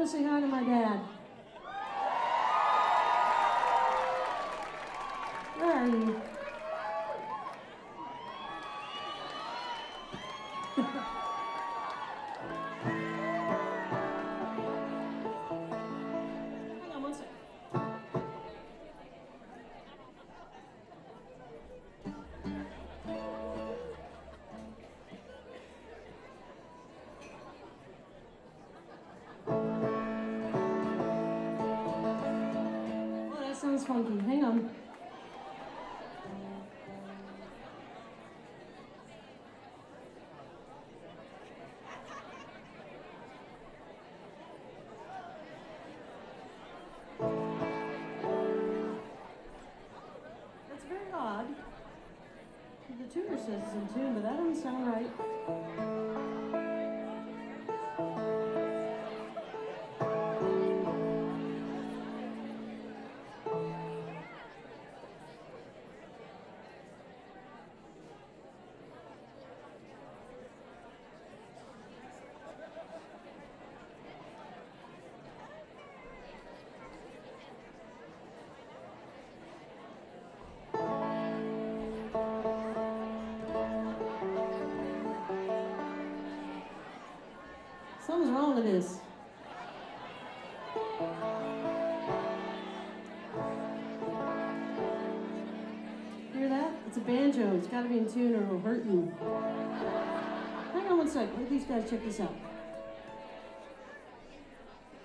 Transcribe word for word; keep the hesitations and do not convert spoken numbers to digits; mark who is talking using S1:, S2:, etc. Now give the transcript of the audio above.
S1: say hi to my dad. Where are you? Hang on one second. Oh, that sounds funky. Hang on. That's very odd. The tuner says it's in tune, but that doesn't sound right. Something's wrong with this. Hear that? It's a banjo. It's got to be in tune or it'll hurt you. Hang on one second. Let these guys check this out.